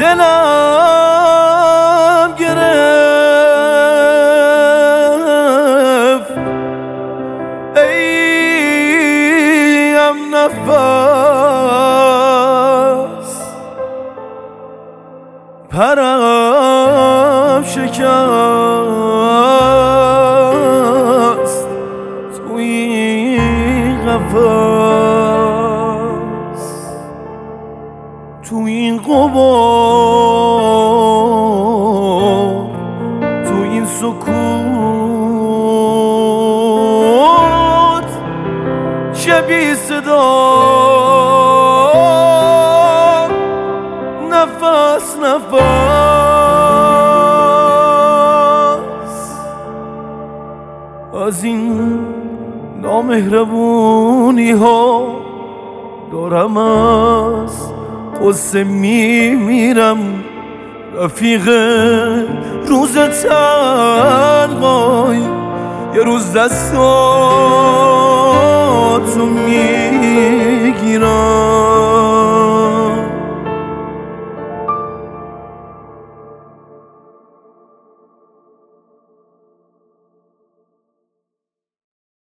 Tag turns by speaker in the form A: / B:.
A: دلم گرفت ایم نفس پرم شکست تو این قفس، تو این غبار، تو این سکوت چه بی صدا، نفس از این نامهربونی ها دارم از قصه میمیرم. رفیق روز تنهایی یه روز دستاتو